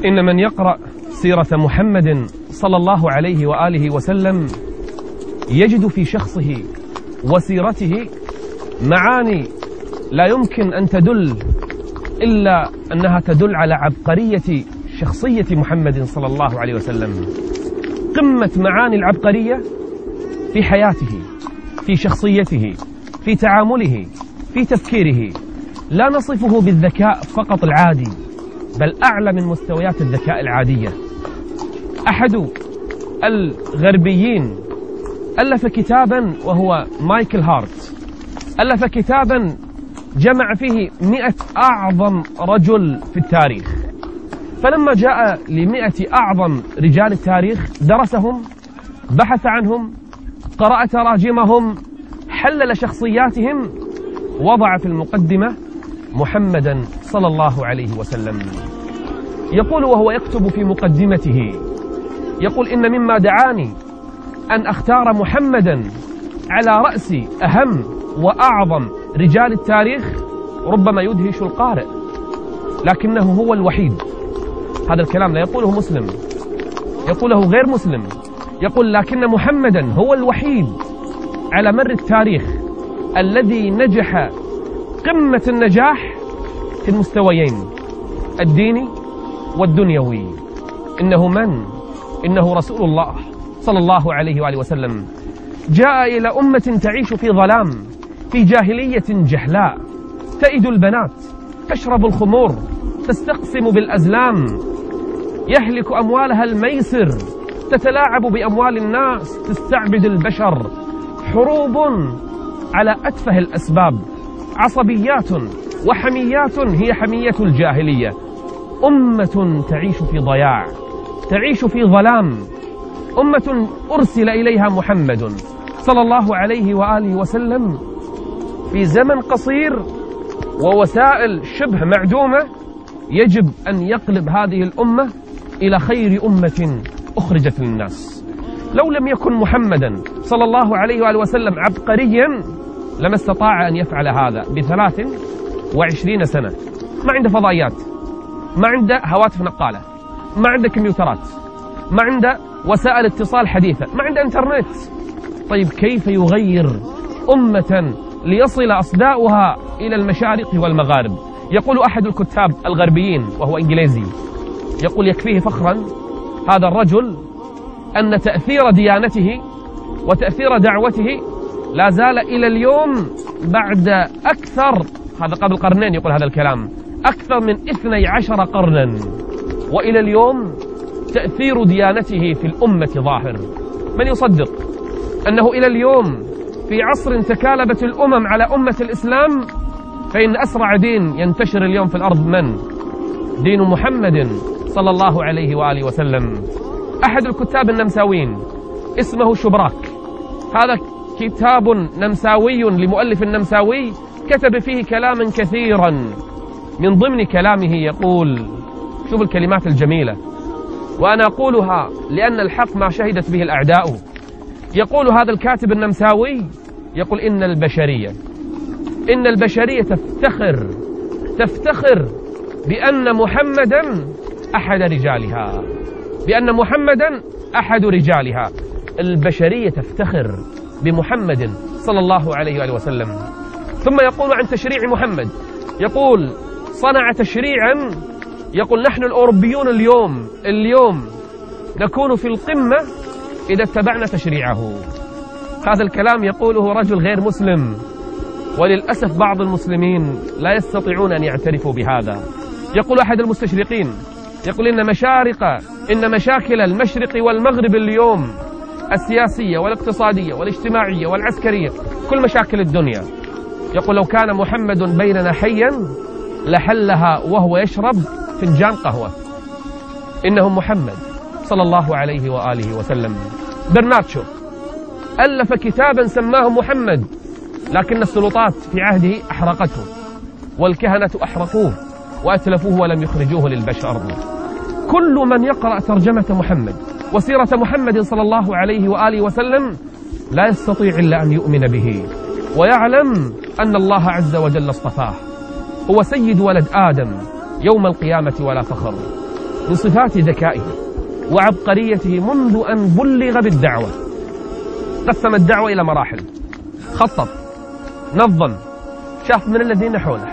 إن من يقرأ سيرة محمد صلى الله عليه وآله وسلم يجد في شخصه وسيرته معاني لا يمكن أن تدل إلا أنها تدل على عبقرية شخصية محمد صلى الله عليه وسلم. قمة معاني العبقرية في حياته، في شخصيته، في تعامله، في تفكيره. لا نصفه بالذكاء فقط العادي، بل أعلى من مستويات الذكاء العادية. أحد الغربيين ألف كتابا، وهو مايكل هارت، ألف كتابا جمع فيه 100 أعظم رجل في التاريخ. فلما جاء ل100 أعظم رجال التاريخ درسهم، بحث عنهم، قرأ تراجمهم، حلل شخصياتهم، وضع في المقدمة محمدا صلى الله عليه وسلم. يقول وهو يكتب في مقدمته، يقول: إن مما دعاني أن أختار محمدا على رأس أهم وأعظم رجال التاريخ ربما يدهش القارئ، لكنه هو الوحيد. هذا الكلام لا يقوله مسلم، يقوله غير مسلم. يقول: لكن محمدا هو الوحيد على مر التاريخ الذي نجح قمة النجاح في المستويين الديني والدنيوي. إنه من؟ إنه رسول الله صلى الله عليه وآله وسلم. جاء إلى أمة تعيش في ظلام، في جاهلية جهلاء، تئد البنات، تشرب الخمور، تستقسم بالأزلام، يهلك أموالها الميسر، تتلاعب بأموال الناس، تستعبد البشر، حروب على أتفه الأسباب، عصبيات وحميات هي حمية الجاهلية. أمة تعيش في ضياع، تعيش في ظلام، أمة أرسل إليها محمد صلى الله عليه وآله وسلم في زمن قصير ووسائل شبه معدومة. يجب أن يقلب هذه الأمة إلى خير أمة أخرجت للناس. لو لم يكن محمدا صلى الله عليه وآله وسلم عبقريا لما استطاع أن يفعل هذا ب23 سنة. ما عنده فضائيات، ما عنده هواتف نقالة، ما عنده كمبيوترات، ما عنده وسائل اتصال حديثة، ما عنده انترنت. طيب كيف يغير أمة ليصل أصداؤها إلى المشارق والمغارب؟ يقول أحد الكتاب الغربيين وهو إنجليزي، يقول: يكفيه فخرا هذا الرجل أن تأثير ديانته وتأثير دعوته لا زال إلى اليوم بعد أكثر، هذا قبل قرنين يقول هذا الكلام، أكثر من 12 قرنا، وإلى اليوم تأثير ديانته في الأمة ظاهر. من يصدق أنه إلى اليوم في عصر تكالبت الأمم على أمة الإسلام، فإن أسرع دين ينتشر اليوم في الأرض من؟ دين محمد صلى الله عليه وآله وسلم. أحد الكتاب النمساويين اسمه شبراك، هذا كتاب نمساوي لمؤلف نمساوي كتب فيه كلاما كثيرا. من ضمن كلامه يقول، شوف الكلمات الجميلة وأنا أقولها لأن الحق ما شهدت به الأعداء. يقول هذا الكاتب النمساوي، يقول: إن البشرية تفتخر بأن محمدا أحد رجالها، بأن محمدا أحد رجالها. البشرية تفتخر بمحمد صلى الله عليه وآله وسلم. ثم يقول عن تشريع محمد، يقول: صنع تشريعا، يقول: نحن الأوروبيون اليوم نكون في القمة إذا اتبعنا تشريعه. هذا الكلام يقوله رجل غير مسلم، وللأسف بعض المسلمين لا يستطيعون أن يعترفوا بهذا. يقول أحد المستشرقين، يقول: إن مشاكل المشرق والمغرب اليوم السياسية والاقتصادية والاجتماعية والعسكرية، كل مشاكل الدنيا، يقول: لو كان محمد بيننا حيا لحلها وهو يشرب فنجان قهوة. إنه محمد صلى الله عليه وآله وسلم. برنارد شو ألف كتابا سماه محمد، لكن السلطات في عهده أحرقته، والكهنة أحرقوه وأتلفوه ولم يخرجوه للبشر. كل من يقرأ ترجمة محمد وسيرة محمد صلى الله عليه وآله وسلم لا يستطيع إلا أن يؤمن به ويعلم أن الله عز وجل اصطفاه. هو سيد ولد آدم يوم القيامة ولا فخر. من صفات ذكائه وعبقريته منذ أن بلغ بالدعوة. قسم الدعوة إلى مراحل، خطط، نظم، شاف من الذين حوله،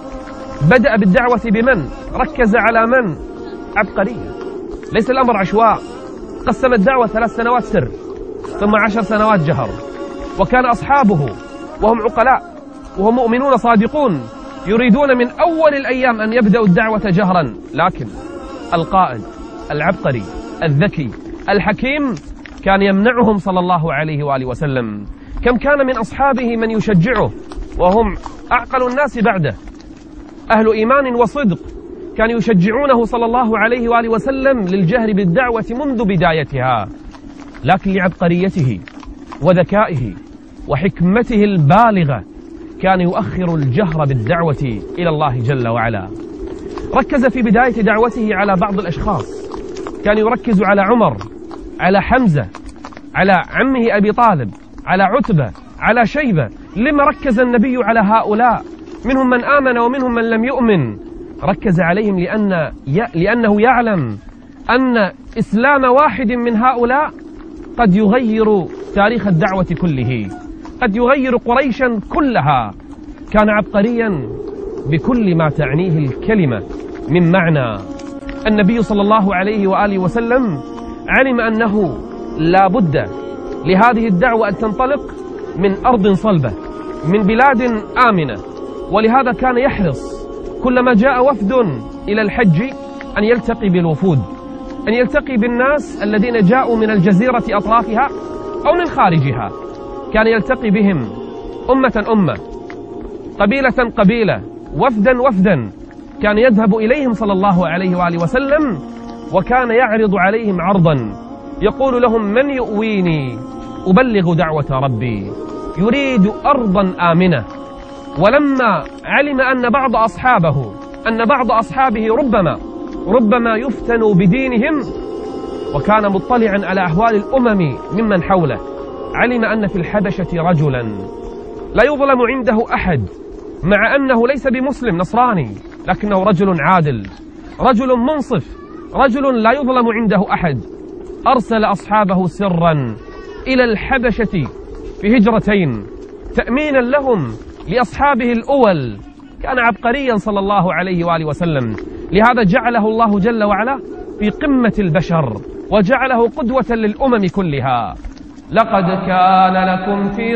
بدأ بالدعوة بمن، ركز على من. عبقرية، ليس الأمر عشواء. قسم الدعوة 3 سنوات سر، ثم 10 سنوات جهر، وكان أصحابه وهم عقلاء وهم مؤمنون صادقون يريدون من أول الأيام أن يبدأوا الدعوة جهرا، لكن القائد العبقري الذكي الحكيم كان يمنعهم صلى الله عليه وآله وسلم. كم كان من أصحابه من يشجعه وهم أعقل الناس بعده، أهل إيمان وصدق، كانوا يشجعونه صلى الله عليه وآله وسلم للجهر بالدعوة منذ بدايتها، لكن لعبقريته وذكائه وحكمته البالغة كان يؤخر الجهر بالدعوة إلى الله جل وعلا. ركز في بداية دعوته على بعض الأشخاص، كان يركز على عمر، على حمزة، على عمه أبي طالب، على عتبة، على شيبة. لما ركز النبي على هؤلاء؟ منهم من آمن ومنهم من لم يؤمن. ركز عليهم لأنه يعلم أن إسلام واحد من هؤلاء قد يغير تاريخ الدعوة كله، قد يغير قريشا كلها. كان عبقريا بكل ما تعنيه الكلمة من معنى. النبي صلى الله عليه وآله وسلم علم أنه لا بد لهذه الدعوة أن تنطلق من أرض صلبة، من بلاد آمنة، ولهذا كان يحرص كلما جاء وفد إلى الحج أن يلتقي بالوفود، أن يلتقي بالناس الذين جاءوا من الجزيرة أطرافها أو من خارجها. كان يلتقي بهم أمة أمة، قبيلة قبيلة، وفدا وفدا. كان يذهب إليهم صلى الله عليه وآله وسلم وكان يعرض عليهم عرضا، يقول لهم: من يؤويني أبلغ دعوة ربي. يريد أرضا آمنة. ولما علم أن بعض أصحابه ربما يفتنوا بدينهم، وكان مطلعا على أحوال الأمم ممن حوله، علم أن في الحبشة رجلا لا يظلم عنده أحد، مع أنه ليس بمسلم نصراني، لكنه رجل عادل، رجل منصف، رجل لا يظلم عنده أحد. أرسل أصحابه سرا إلى الحبشة في هجرتين تأمينا لهم لأصحابه الأول. كان عبقريا صلى الله عليه وآله وسلم، لهذا جعله الله جل وعلا في قمة البشر وجعله قدوة للأمم كلها. لقد كان لكم في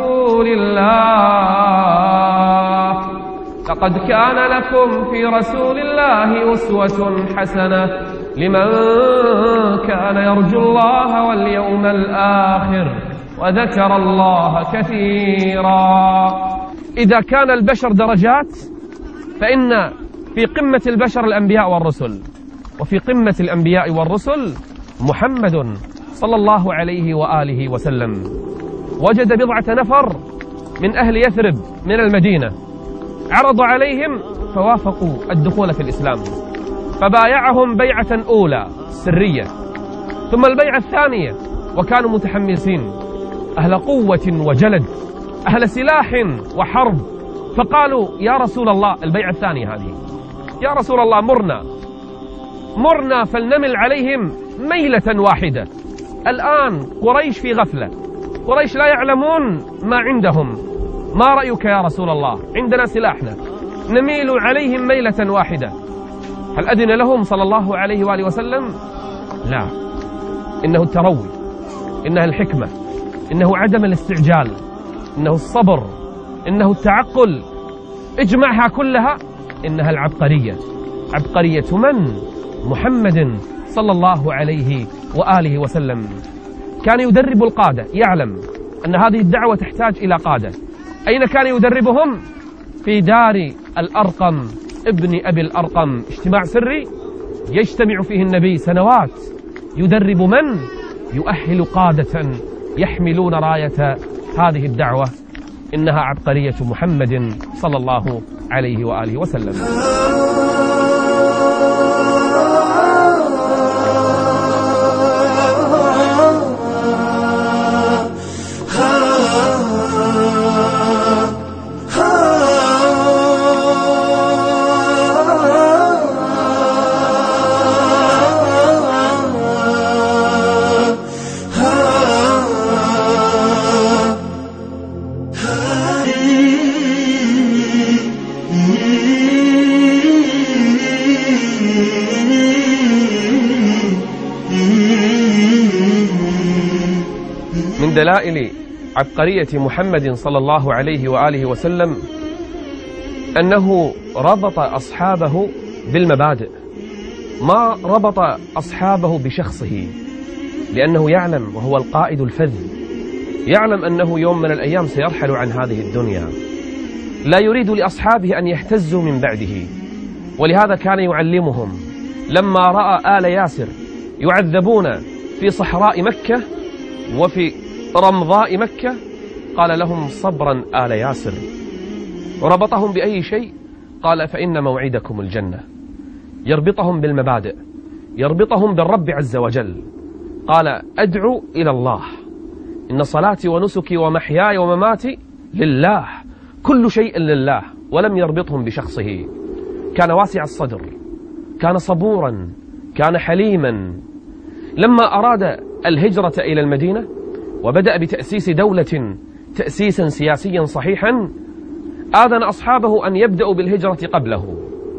رسول الله أسوة حسنة لمن كان يرجو الله واليوم الآخر وذكر الله كثيرا. إذا كان البشر درجات، فإن في قمة البشر الأنبياء والرسل، وفي قمة الأنبياء والرسل محمد صلى الله عليه وآله وسلم. وجد 1 نفر من أهل يثرب من المدينة، عرض عليهم فوافقوا الدخول في الإسلام، فبايعهم بيعة أولى سرية، ثم البيعة الثانية وكانوا متحمسين، أهل قوة وجلد، أهل سلاح وحرب، فقالوا: يا رسول الله، البيعة الثانية هذه، يا رسول الله مرنا فلنمل عليهم ميلة واحدة. الآن قريش في غفلة، قريش لا يعلمون ما عندهم، ما رأيك يا رسول الله؟ عندنا سلاحنا، نميل عليهم ميلة واحدة. هل أذن لهم صلى الله عليه وآله وسلم؟ لا، إنه التروي، إنها الحكمة، إنه عدم الاستعجال، إنه الصبر، إنه التعقل. اجمعها كلها، إنها العبقرية. عبقرية من؟ محمد صلى الله عليه وآله وسلم. كان يدرب القادة، يعلم أن هذه الدعوة تحتاج إلى قادة. أين كان يدربهم؟ في دار الأرقم ابن أبي الأرقم، اجتماع سري يجتمع فيه النبي سنوات، يدرب من؟ يؤهل قادة يحملون راية هذه الدعوة. إنها عبقرية محمد صلى الله عليه وآله وسلم. دلائل عبقرية محمد صلى الله عليه وآله وسلم أنه ربط أصحابه بالمبادئ، ما ربط أصحابه بشخصه، لأنه يعلم، وهو القائد الفذ، يعلم أنه يوم من الأيام سيرحل عن هذه الدنيا، لا يريد لأصحابه أن يهتزوا من بعده. ولهذا كان يعلمهم لما رأى آل ياسر يعذبون في صحراء مكة وفي رمضاء مكة قال لهم: صبرا آل ياسر. وربطهم بأي شيء؟ قال: فإن موعدكم الجنة. يربطهم بالمبادئ، يربطهم بالرب عز وجل. قال: أدعو إلى الله، إن صلاتي ونسكي ومحياي ومماتي لله، كل شيء لله. ولم يربطهم بشخصه. كان واسع الصدر، كان صبورا، كان حليما. لما أراد الهجرة إلى المدينة وبدأ بتأسيس دولة تأسيسا سياسيا صحيحا، آذن أصحابه أن يبدأوا بالهجرة قبله،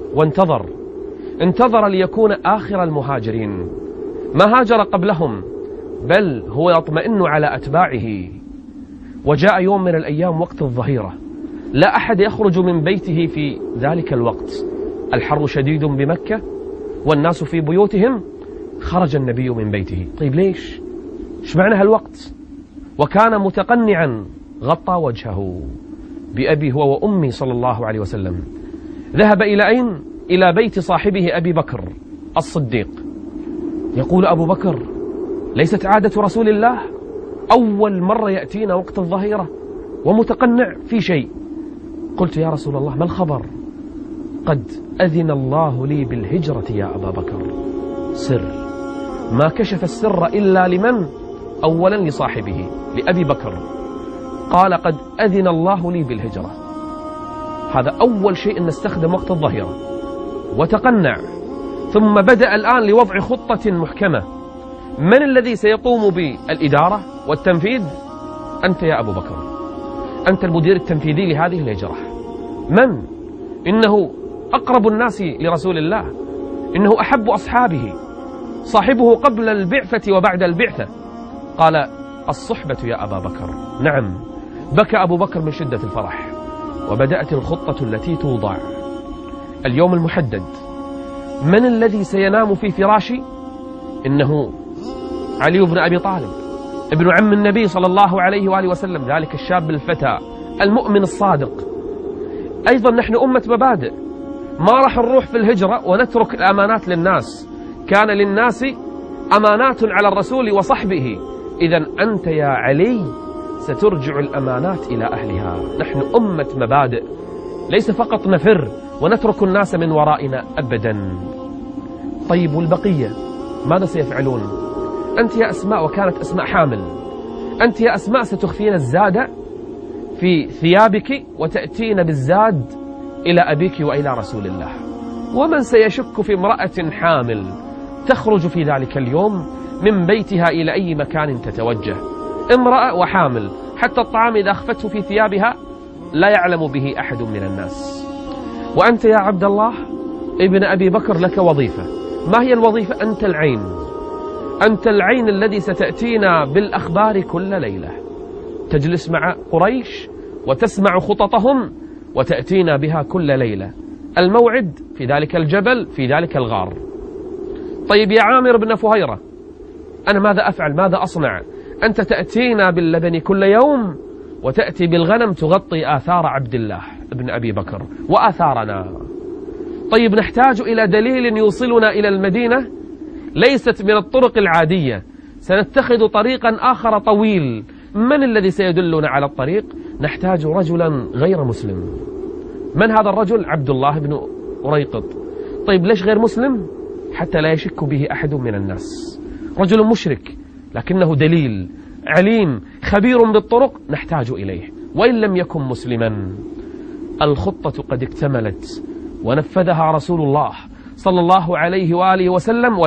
انتظر ليكون آخر المهاجرين. ما هاجر قبلهم، بل هو يطمئن على أتباعه. وجاء يوم من الأيام وقت الظهيرة، لا أحد يخرج من بيته في ذلك الوقت، الحر شديد بمكة والناس في بيوتهم. خرج النبي من بيته. طيب ليش؟ ايش معنى هالوقت؟ وكان متقنعا، غطى وجهه بأبي هو وأمي صلى الله عليه وسلم. ذهب إلى أين؟ إلى بيت صاحبه أبي بكر الصديق. يقول أبو بكر: ليست عادة رسول الله أول مرة يأتينا وقت الظهيرة ومتقنع في شيء. قلت: يا رسول الله، ما الخبر؟ قد أذن الله لي بالهجرة يا أبا بكر. سر، ما كشف السر إلا لمن؟ أولا لصاحبه، لأبي بكر. قال: قد أذن الله لي بالهجرة. هذا أول شيء نستخدم وقت الظهيرة، وتقنع. ثم بدأ الآن لوضع خطة محكمة. من الذي سيقوم بالإدارة والتنفيذ؟ أنت يا أبو بكر، أنت المدير التنفيذي لهذه الهجرة. من؟ إنه أقرب الناس لرسول الله، إنه أحب أصحابه، صاحبه قبل البعثة وبعد البعثة. قال: الصحبة يا أبا بكر. نعم. بكى أبو بكر من شدة الفرح. وبدأت الخطة التي توضع. اليوم المحدد، من الذي سينام في فراشي؟ إنه علي بن أبي طالب، ابن عم النبي صلى الله عليه وآله وسلم، ذلك الشاب الفتى المؤمن الصادق. أيضا نحن أمة مبادئ، ما راح نروح في الهجرة ونترك الأمانات للناس. كان للناس أمانات على الرسول وصحبه، إذن أنت يا علي سترجع الأمانات إلى أهلها. نحن أمة مبادئ، ليس فقط نفر ونترك الناس من ورائنا أبدا. طيب والبقية ماذا سيفعلون؟ أنت يا أسماء، وكانت أسماء حامل، أنت يا أسماء ستخفين الزاد في ثيابك وتأتين بالزاد إلى أبيك وإلى رسول الله. ومن سيشك في امرأة حامل تخرج في ذلك اليوم من بيتها إلى أي مكان تتوجه؟ امرأة وحامل، حتى الطعام إذا أخفته في ثيابها لا يعلم به أحد من الناس. وأنت يا عبد الله ابن أبي بكر لك وظيفة. ما هي الوظيفة؟ أنت العين، أنت العين الذي ستأتينا بالأخبار كل ليلة، تجلس مع قريش وتسمع خططهم وتأتينا بها كل ليلة. الموعد في ذلك الجبل، في ذلك الغار. طيب يا عامر بن فهيرة، أنا ماذا أفعل؟ ماذا أصنع؟ أنت تأتينا باللبن كل يوم وتأتي بالغنم تغطي آثار عبد الله ابن أبي بكر وآثارنا. طيب نحتاج إلى دليل يوصلنا إلى المدينة، ليست من الطرق العادية، سنتخذ طريقا آخر طويل. من الذي سيدلنا على الطريق؟ نحتاج رجلا غير مسلم. من هذا الرجل؟ عبد الله بن أريقط. طيب ليش غير مسلم؟ حتى لا يشك به أحد من الناس. رجل مشرك لكنه دليل، عليم، خبير بالطرق، نحتاج إليه وإن لم يكن مسلما. الخطة قد اكتملت ونفذها رسول الله صلى الله عليه وآله وسلم.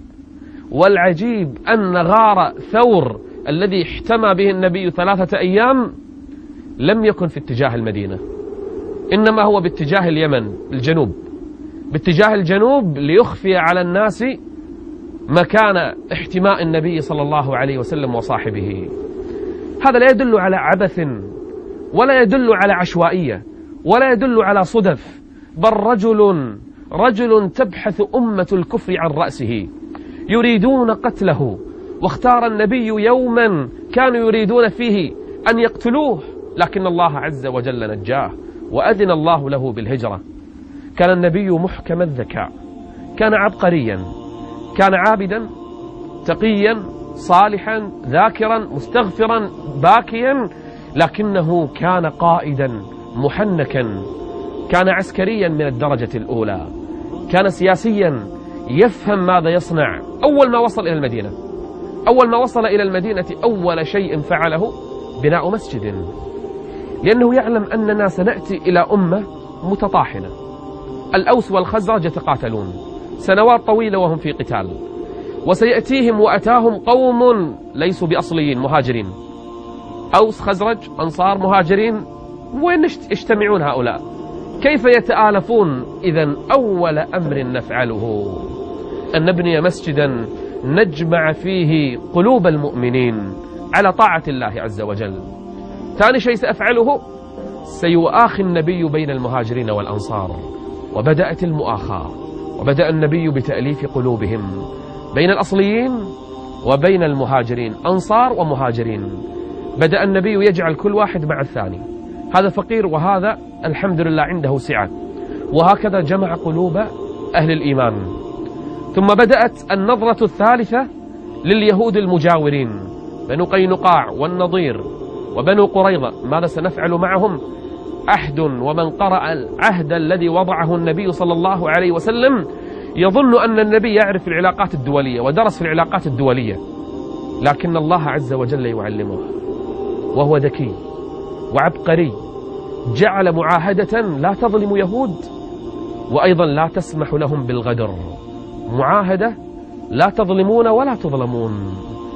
والعجيب أن غار ثور الذي احتمى به النبي 3 أيام لم يكن في اتجاه المدينة، إنما هو باتجاه اليمن، الجنوب، باتجاه الجنوب، ليخفي على الناس مكان احتماء النبي صلى الله عليه وسلم وصاحبه. هذا لا يدل على عبث ولا يدل على عشوائية ولا يدل على صدف، بل رجل تبحث أمة الكفر عن رأسه، يريدون قتله، واختار النبي يوما كانوا يريدون فيه أن يقتلوه، لكن الله عز وجل نجاه وأذن الله له بالهجرة. كان النبي محكم الذكاء، كان عبقريا، كان عابدا تقيا صالحا ذاكرا مستغفرا باكيا، لكنه كان قائدا محنكا، كان عسكريا من الدرجة الأولى، كان سياسيا يفهم ماذا يصنع. أول ما وصل إلى المدينة أول شيء فعله بناء مسجد، لأنه يعلم أننا سنأتي إلى أمة متطاحنة، الأوس والخزرج يتقاتلون سنوات طويلة وهم في قتال، وسيأتيهم وأتاهم قوم ليسوا بأصليين مهاجرين، أوس خزرج أنصار مهاجرين، وين يجتمعون هؤلاء؟ كيف يتآلفون؟ إذن أول أمر نفعله أن نبني مسجدا نجمع فيه قلوب المؤمنين على طاعة الله عز وجل. ثاني شيء سأفعله سيؤاخي النبي بين المهاجرين والأنصار، وبدأت المؤاخاة، وبدأ النبي بتأليف قلوبهم بين الأصليين وبين المهاجرين، أنصار ومهاجرين. بدأ النبي يجعل كل واحد مع الثاني، هذا فقير وهذا الحمد لله عنده سعة، وهكذا جمع قلوب أهل الإيمان. ثم بدأت النظرة الثالثة لليهود المجاورين، بنو قينقاع والنضير وبنو قريظة، ماذا سنفعل معهم؟ عهد، ومن قرأ العهد الذي وضعه النبي صلى الله عليه وسلم يظن أن النبي يعرف العلاقات الدولية ودرس في العلاقات الدولية، لكن الله عز وجل يعلمه، وهو ذكي وعبقري، جعل معاهدة لا تظلم يهود وأيضا لا تسمح لهم بالغدر، معاهدة لا تظلمون ولا تظلمون.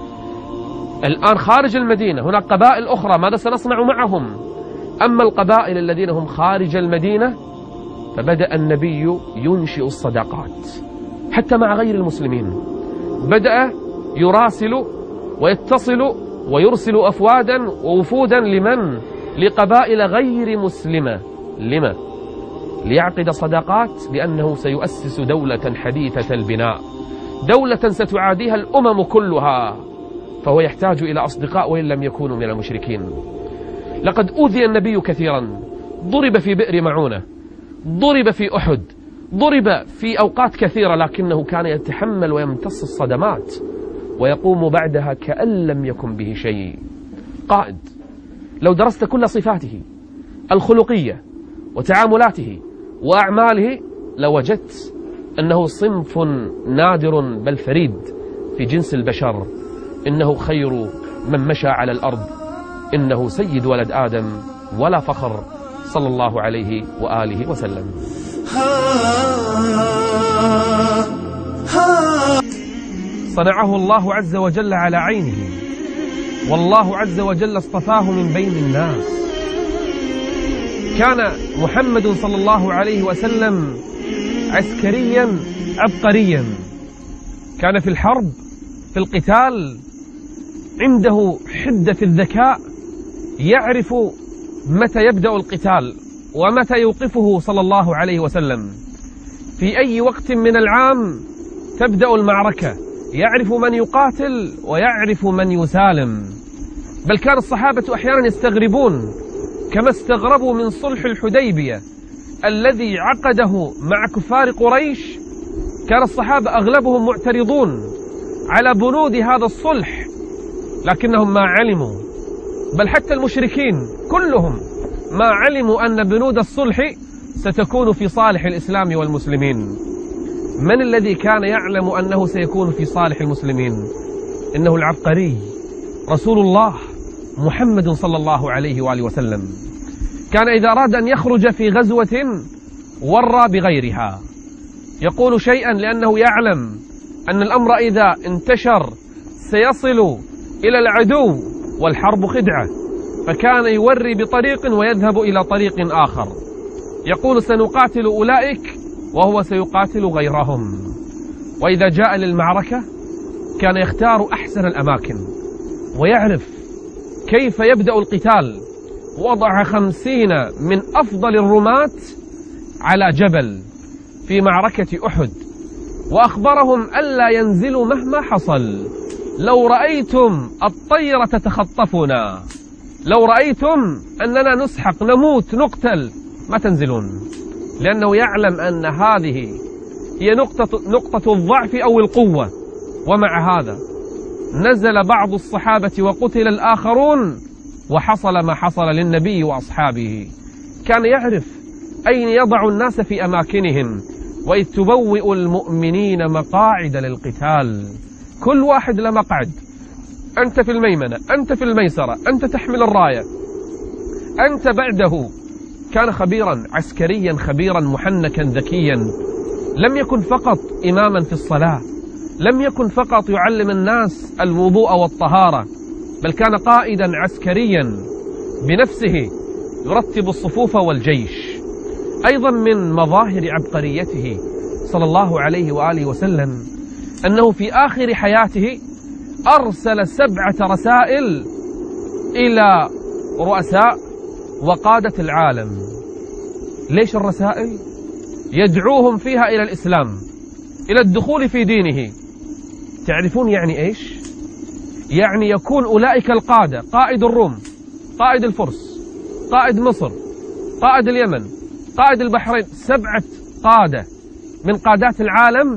الآن خارج المدينة هناك قبائل أخرى، ماذا سنصنع معهم؟ أما القبائل الذين هم خارج المدينة فبدأ النبي ينشئ الصداقات حتى مع غير المسلمين، بدأ يراسل ويتصل ويرسل أفوادا ووفودا لمن؟ لقبائل غير مسلمة. لما؟ ليعقد صداقات، لأنه سيؤسس دولة حديثة البناء، دولة ستعاديها الأمم كلها، فهو يحتاج إلى أصدقاء وإن لم يكونوا من المشركين. لقد أوذي النبي كثيرا، ضرب في بئر معونة، ضرب في أحد، ضرب في أوقات كثيرة، لكنه كان يتحمل ويمتص الصدمات ويقوم بعدها كأن لم يكن به شيء. قائد لو درست كل صفاته الخلقية وتعاملاته وأعماله لوجدت أنه صنف نادر بل فريد في جنس البشر، إنه خير من مشى على الأرض، إنه سيد ولد آدم ولا فخر، صلى الله عليه وآله وسلم. صنعه الله عز وجل على عينه، والله عز وجل اصطفاه من بين الناس. كان محمد صلى الله عليه وسلم عسكريا عبقريا، كان في الحرب في القتال عنده حدة الذكاء، يعرف متى يبدأ القتال ومتى يوقفه صلى الله عليه وسلم، في أي وقت من العام تبدأ المعركة، يعرف من يقاتل ويعرف من يسالم. بل كان الصحابة أحيانا يستغربون كما استغربوا من صلح الحديبية الذي عقده مع كفار قريش، كان الصحابة أغلبهم معترضون على بنود هذا الصلح، لكنهم ما علموا، بل حتى المشركين كلهم ما علموا أن بنود الصلح ستكون في صالح الإسلام والمسلمين. من الذي كان يعلم أنه سيكون في صالح المسلمين؟ إنه العبقري رسول الله محمد صلى الله عليه وآله وسلم. كان إذا أراد أن يخرج في غزوة ورى بغيرها، يقول شيئا لأنه يعلم أن الأمر إذا انتشر سيصل إلى العدو والحرب خدعة، فكان يوري بطريق ويذهب إلى طريق آخر، يقول سنقاتل أولئك وهو سيقاتل غيرهم. وإذا جاء للمعركة كان يختار أحسن الأماكن، ويعرف كيف يبدأ القتال. وضع 50 من أفضل الرماة على جبل في معركة أحد، وأخبرهم ألا ينزلوا مهما حصل. لو رأيتم الطير تتخطفنا، لو رأيتم أننا نسحق نموت نقتل، ما تنزلون، لأنه يعلم أن هذه هي نقطة الضعف أو القوة. ومع هذا نزل بعض الصحابة وقتل الآخرون، وحصل ما حصل للنبي وأصحابه. كان يعرف أين يضع الناس في أماكنهم. وإذ تبوئ المؤمنين مقاعد للقتال، كل واحد له مقعد، أنت في الميمنة، أنت في الميسرة، أنت تحمل الراية، أنت بعده. كان خبيرا عسكريا خبيرا محنكا ذكيا. لم يكن فقط إماما في الصلاة، لم يكن فقط يعلم الناس الوضوء والطهارة، بل كان قائدا عسكريا بنفسه يرتب الصفوف والجيش. أيضا من مظاهر عبقريته صلى الله عليه وآله وسلم أنه في آخر حياته أرسل 7 رسائل إلى رؤساء وقادة العالم. ليش الرسائل؟ يدعوهم فيها إلى الإسلام، إلى الدخول في دينه. تعرفون يعني إيش؟ يعني يكون أولئك القادة، قائد الروم، قائد الفرس، قائد مصر، قائد اليمن، قائد البحرين، 7 قادة من قادات العالم،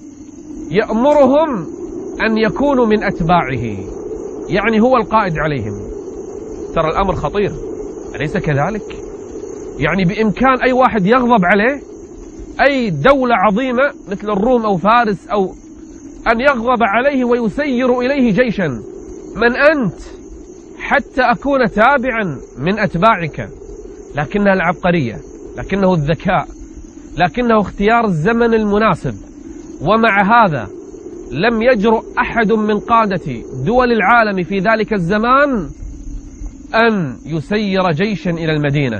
يأمرهم أن يكونوا من أتباعه، يعني هو القائد عليهم. ترى الأمر خطير، أليس كذلك؟ يعني بإمكان أي واحد يغضب عليه، أي دولة عظيمة مثل الروم أو فارس، أو أن يغضب عليه ويسير إليه جيشا. من أنت حتى أكون تابعا من أتباعك؟ لكنها العبقرية، لكنه الذكاء، لكنه اختيار الزمن المناسب. ومع هذا لم يجرؤ أحد من قادة دول العالم في ذلك الزمان أن يسير جيشا إلى المدينة،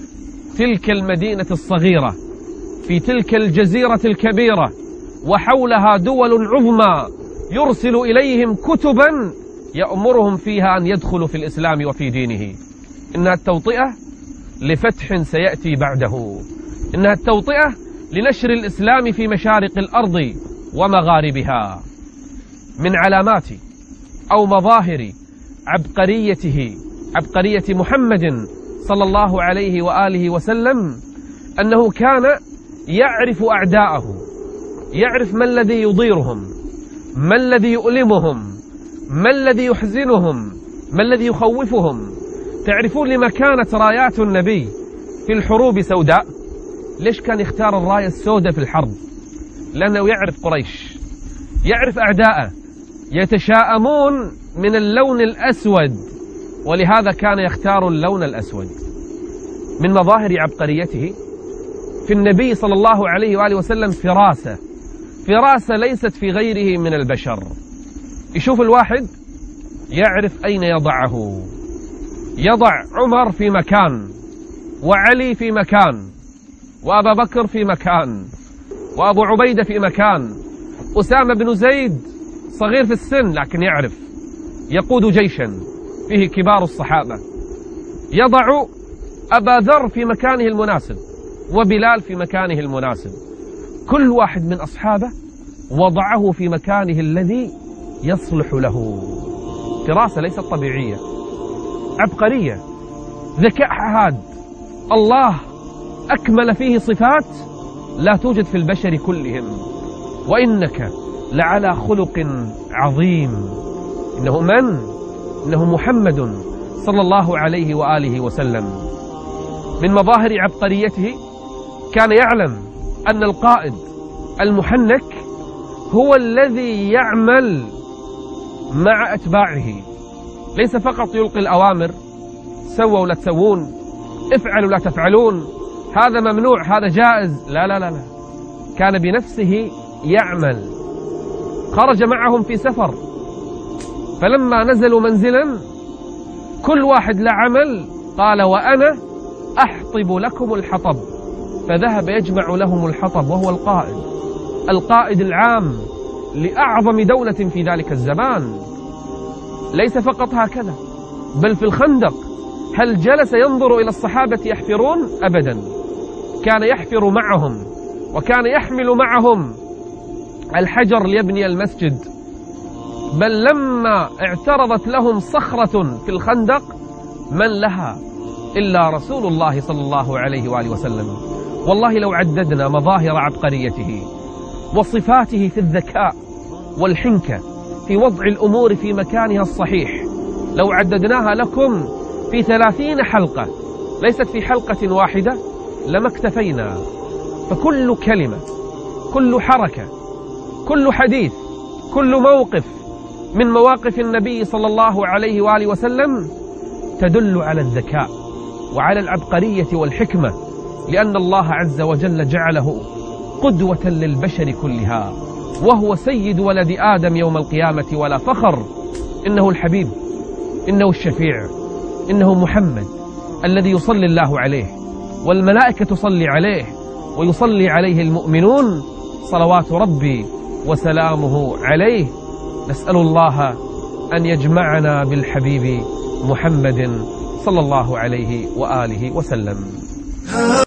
تلك المدينة الصغيرة في تلك الجزيرة الكبيرة، وحولها دول عظمى، يرسل إليهم كتبا يأمرهم فيها أن يدخلوا في الإسلام وفي دينه. إنها التوطئة لفتح سيأتي بعده، إنها التوطئة لنشر الإسلام في مشارق الأرض ومغاربها. من علامات أو مظاهر عبقريته، عبقرية محمد صلى الله عليه وآله وسلم، أنه كان يعرف أعداءه، يعرف ما الذي يضيرهم، ما الذي يؤلمهم، ما الذي يحزنهم، ما الذي يخوفهم. تعرفون لما كانت رايات النبي في الحروب سوداء؟ ليش كان يختار الراية السوداء في الحرب؟ لأنه يعرف قريش، يعرف أعداءه، يتشاءمون من اللون الأسود، ولهذا كان يختار اللون الأسود. من مظاهر عبقريته في النبي صلى الله عليه وآله وسلم فراسة، فراسة ليست في غيره من البشر. يشوف الواحد يعرف أين يضعه، يضع عمر في مكان، وعلي في مكان، وأبا بكر في مكان، وأبو عبيدة في مكان، أسامة بن زيد صغير في السن لكن يعرف يقود جيشا فيه كبار الصحابة، يضع أبا ذر في مكانه المناسب، وبلال في مكانه المناسب. كل واحد من أصحابه وضعه في مكانه الذي يصلح له. فراسة ليست طبيعية، عبقرية، ذكاء حاد. الله أكمل فيه صفات لا توجد في البشر كلهم. وإنك لعلى خلق عظيم. إنه من؟ إنه محمد صلى الله عليه وآله وسلم. من مظاهر عبقريته كان يعلم أن القائد المحنك هو الذي يعمل مع أتباعه، ليس فقط يلقي الأوامر، سووا ولا تسوون، افعلوا لا تفعلون، هذا ممنوع هذا جائز، لا لا لا لا، كان بنفسه يعمل. خرج معهم في سفر، فلما نزلوا منزلا كل واحد له عمل، قال وأنا أحطب لكم الحطب، فذهب يجمع لهم الحطب، وهو القائد، القائد العام لأعظم دولة في ذلك الزمان. ليس فقط هكذا، بل في الخندق هل جلس ينظر إلى الصحابة يحفرون؟ أبدا، كان يحفر معهم، وكان يحمل معهم الحجر ليبني المسجد. بل لما اعترضت لهم صخرة في الخندق من لها إلا رسول الله صلى الله عليه وآله وسلم. والله لو عددنا مظاهر عبقريته وصفاته في الذكاء والحنكة في وضع الأمور في مكانها الصحيح، لو عددناها لكم في 30 حلقة ليست في حلقة واحدة لما اكتفينا. فكل كلمة، كل حركة، كل حديث، كل موقف من مواقف النبي صلى الله عليه وآله وسلم تدل على الذكاء وعلى العبقرية والحكمة، لأن الله عز وجل جعله قدوة للبشر كلها، وهو سيد ولد آدم يوم القيامة ولا فخر. إنه الحبيب، إنه الشفيع، إنه محمد الذي يصلي الله عليه والملائكة تصلي عليه ويصلي عليه المؤمنون صلوات ربي وسلامه عليه. نسأل الله أن يجمعنا بالحبيب محمد صلى الله عليه وآله وسلم.